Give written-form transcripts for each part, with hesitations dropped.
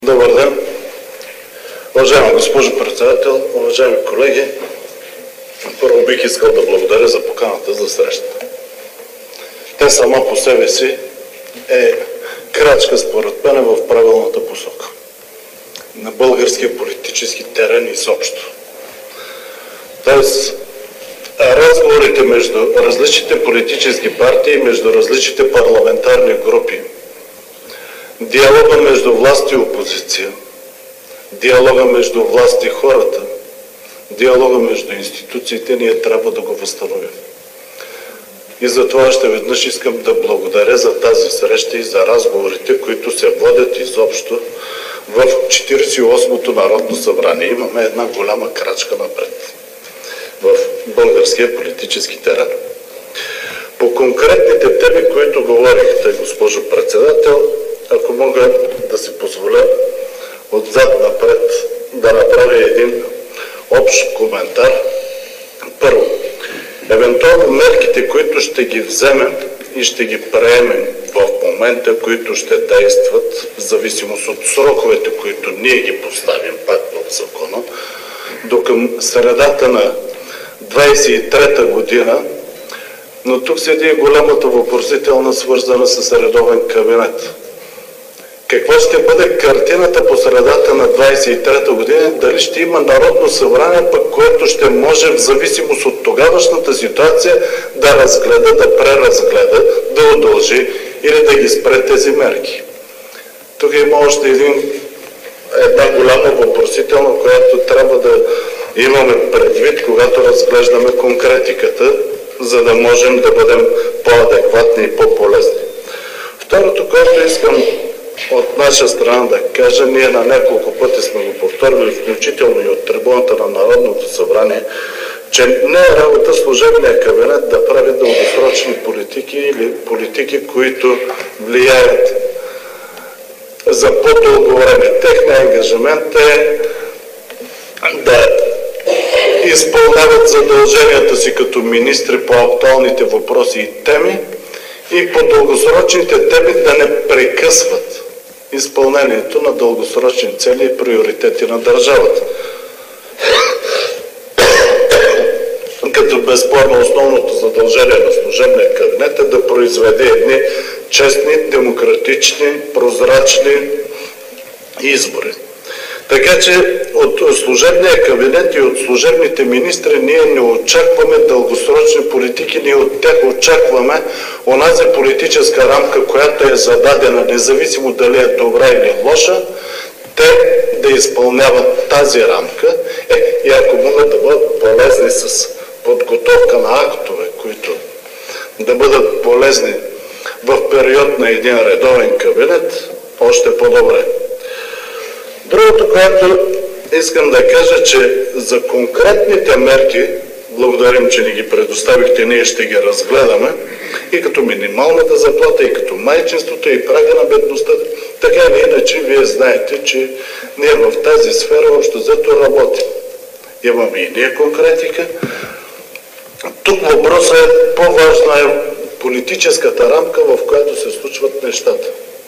Добър ден! Уважаема госпожо председател, уважаеми колеги, първо бих искал да благодаря за поканата за срещата. Тя сама по себе си е крачка, според мен, в правилната посока на българския политически терен изобщо. Тоест, разговорите между различните политически партии, между различните парламентарни групи, диалога между власт и опозиция, диалога между власт и хората, диалога между институциите, ние трябва да го възстановим. И затова още веднъж искам да благодаря за тази среща и за разговорите, които се водят изобщо в 48-то Народно събрание. Имаме една голяма крачка напред в българския политически терен. По конкретните теми, които говорихте, госпожо председател, ако мога да си позволя отзад напред да направя един общ коментар. Първо, евентуално мерките, които ще ги вземем и ще ги приемем в момента, които ще действат, в зависимост от сроковете, които ние ги поставим пак в закона, до към средата на 23-та година, но тук седи голямата въпросителна, свързана с редовен кабинет. Каква ще бъде картината по средата на 23-та година? Дали ще има Народно събрание, пък което ще може в зависимост от тогавашната ситуация да разгледа, да преразгледа, да удължи или да ги спре тези мерки. Тук има още една голяма въпросителна, която трябва да имаме предвид, когато разглеждаме конкретиката, за да можем да бъдем по-адекватни и по-полезни. Второто, което искам от наша страна да кажа, ние на няколко пъти сме го повторили, включително и от трибуната на Народното събрание, че не е работа служебния кабинет да прави дългосрочни политики или политики, които влияят за по-дълго време. Техният ангажимент е да изпълняват задълженията си като министри по актуалните въпроси и теми и по дългосрочните теми да не прекъсват изпълнението на дългосрочни цели и приоритети на държавата. Като безспорно основното задължение на служебния кабинет е да произведе едни честни, демократични, прозрачни избори. Така че от служебния кабинет и от служебните министри ние не очакваме дългосрочни политики, ние от тях очакваме онази политическа рамка, която е зададена, независимо дали е добра или лоша, те да изпълняват тази рамка и ако могат да бъдат полезни с подготовка на актове, които да бъдат полезни в период на един редовен кабинет, още по-добре. Другото, което искам да кажа, че за конкретните мерки, благодарим, че ни ги предоставихте, ние ще ги разгледаме, и като минималната заплата, и като майчинството, и прага на бедността, така или иначе, вие знаете, че ние в тази сфера общо взето работим. Имаме и ние конкретика. Тук въпросът е, по-важна е политическата рамка, в която се случват нещата.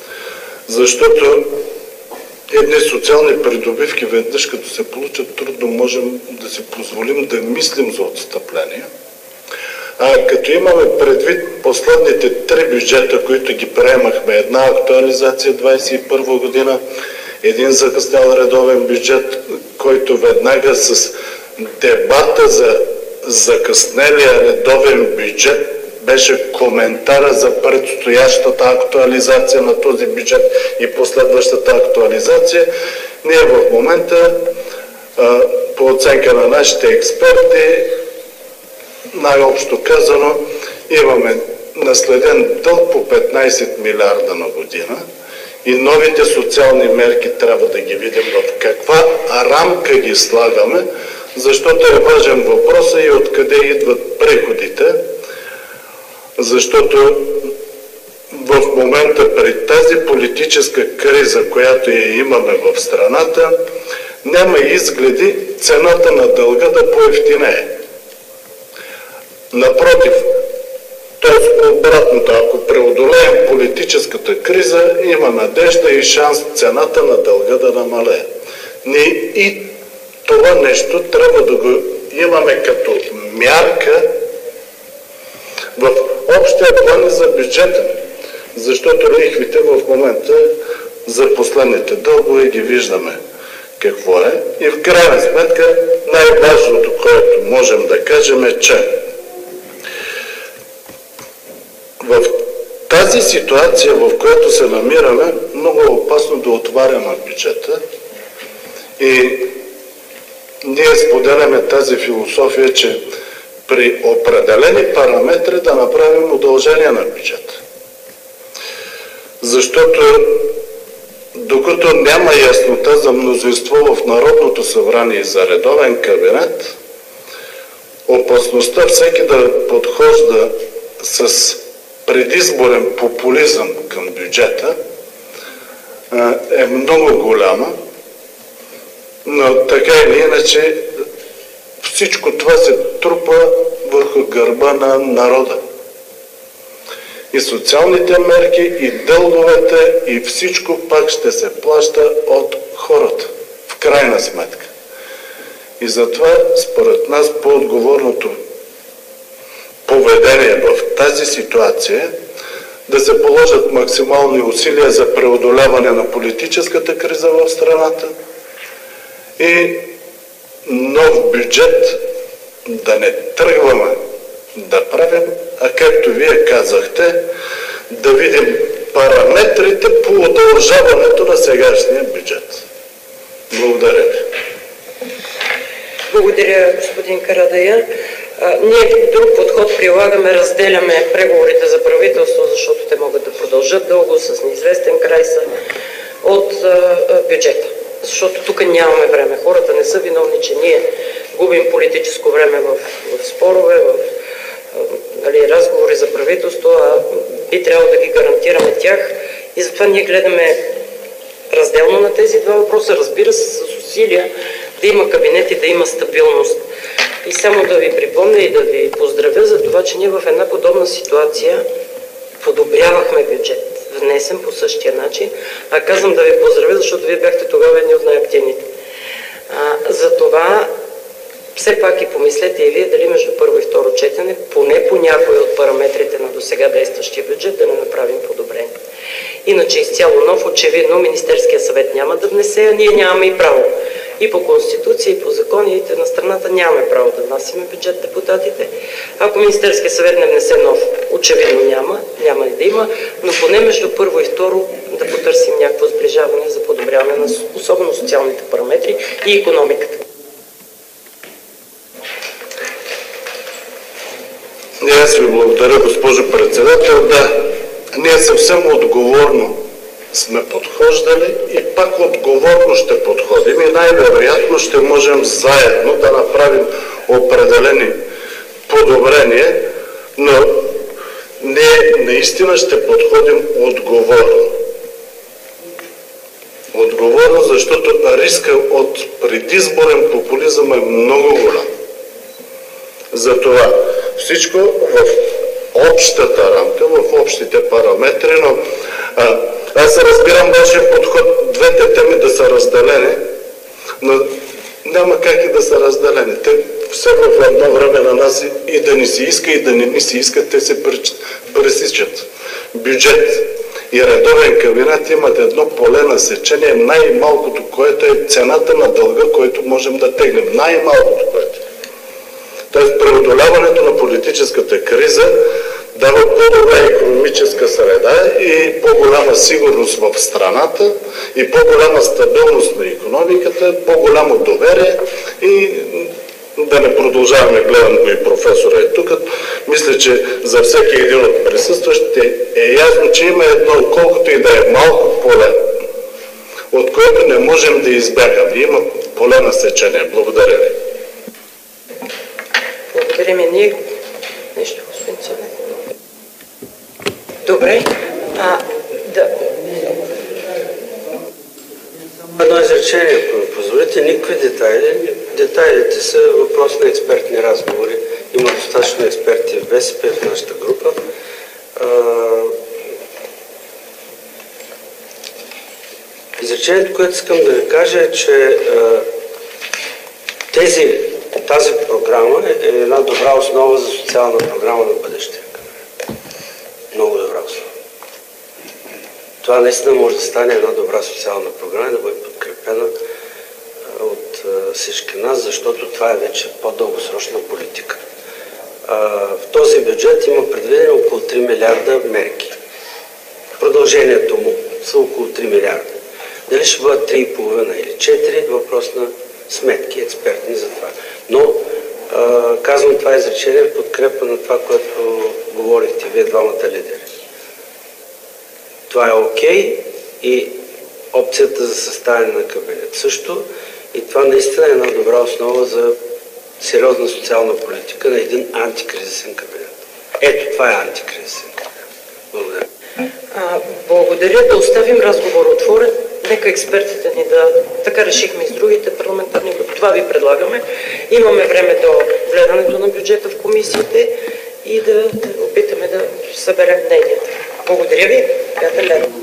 Защото едни социални придобивки веднъж като се получат, трудно можем да си позволим да мислим за отстъпление. А като имаме предвид последните 3 бюджета, които ги приемахме, една актуализация 21 година, един закъснял редовен бюджет, който веднага с дебата за закъснелия редовен бюджет беше коментара за предстоящата актуализация на този бюджет и последващата актуализация. Ние в момента, по оценка на нашите експерти, най-общо казано, имаме наследен дълг по 15 милиарда на година и новите социални мерки трябва да ги видим в каква рамка ги слагаме, защото е важен въпрос и откъде идват приходите. Защото в момента при тази политическа криза, която я имаме в страната, няма изгледи цената на дълга да поевтинее. Напротив, Тоест обратното, ако преодолеем политическата криза, има надежда и шанс цената на дълга да намалее. Ние и това нещо трябва да го имаме като мярка в общия план за бюджета, защото лихвите в момента за последните дългове ги виждаме какво е. И в крайна сметка най-важното, което можем да кажем е, че в тази ситуация, в която се намираме, много е опасно да отваряме бюджета и ние споделяме тази философия, че при определени параметри да направим удължение на бюджета. Защото докато няма яснота за мнозинство в Народното събрание и за редовен кабинет, опасността всеки да подхожда с предизборен популизъм към бюджета е много голяма, но така или иначе всичко това се трупа върху гърба на народа. И социалните мерки, и дълговете, и всичко пак ще се плаща от хората, в крайна сметка. И затова, според нас, по-отговорното поведение в тази ситуация да се положат максимални усилия за преодоляване на политическата криза в страната и нов бюджет да не тръгваме да правим, а както вие казахте, да видим параметрите по удължаването на сегашния бюджет. Благодаря ви. Благодаря, господин Карадайъ. Ние друг подход прилагаме, разделяме преговорите за правителство, защото те могат да продължат дълго, с неизвестен край са, от бюджета. Защото тук нямаме време. Хората не са виновни, че ние губим политическо време в спорове, в разговори за правителство, а би трябвало да ги гарантираме тях. И затова ние гледаме разделно на тези два въпроса, разбира се, с усилия да има кабинет и да има стабилност. И само да ви припомня и да ви поздравя за това, че ние в една подобна ситуация подобрявахме бюджет, внесен по същия начин. А казвам да ви поздравя, защото вие бяхте тогава едни от най-активните. За това все пак и помислете и вие дали между първо и второ четене, поне по някои от параметрите на досега действащия бюджет, да не направим подобрение. Иначе изцяло нов, очевидно, Министерския съвет няма да внесе, а ние нямаме и право. И по Конституция, и по законите на страната нямаме право да внасяме бюджет депутатите. Ако Министерския съвет не внесе нов, очевидно няма и да има, но поне между първо и второ да потърсим някакво сближаване за подобряване на особено социалните параметри и икономиката. Аз ви благодаря, госпожо председател. Да, ние съвсем отговорно сме подхождали и пак отговорно ще подходим и най-вероятно ще можем заедно да направим определени подобрения, но ние наистина ще подходим отговорно. Отговорно, защото риска от предизборен популизъм е много голям. Затова всичко в общата рамка, в общите параметри, но аз разбирам вашия подход, двете теми да са разделени, но няма как и да са разделени. Те все в едно време на нас и да ни се иска, и да не ни се иска, те се пресичат. Бюджет и редовен кабинет имат едно поле на сечение, най-малкото, което е цената на дълга, който можем да тегнем. Най-малкото, което е. Тоест, преодоляването на политическата криза дава по-добра икономическа среда и по-голяма сигурност в страната и по-голяма стабилност на икономиката, по-голямо доверие и да не продължаваме, гледам го и професора е тук. Мисля, че за всеки един от присъстващите е ясно, че има едно, колкото и да е малко поле, от което не можем да избягаме. Има поле на сечение. Благодаря ви. Благодарим и ние. Нещо, господин Цонев. Добре. Да. Едно изречение, ако ми позволите, никакви детайли. Детайлите са въпрос на експертни разговори. Има достатъчно експерти в БСП, в нашата група. Изречението, което искам да ви кажа е, че тази програма е една добра основа за социална програма на бъдещия кабинет. Много добра основа. Това наистина може да стане една добра социална програма и да бъде подкрепена от всички нас, защото това е вече по-дългосрочна политика. В този бюджет има предвидени около 3 милиарда мерки. Продължението му са около 3 милиарда. Дали ще бъдат 3,5 или 4, въпрос на сметки експертни за това. Но казвам това изречение в подкрепа на това, което говорихте вие двамата лидери. Това е окей и опцията за съставяне на кабинет също. И това наистина е една добра основа за сериозна социална политика на един антикризисен кабинет. Ето, това е антикризисен кабинет. Благодаря. Благодаря. Да оставим разговор отворен. Нека експертите ни така решихме и с другите парламентарни групи. Това ви предлагаме. Имаме време до гледането на бюджета в комисиите и да опитаме да съберем мненията. Благодаря ви. Приятен ден.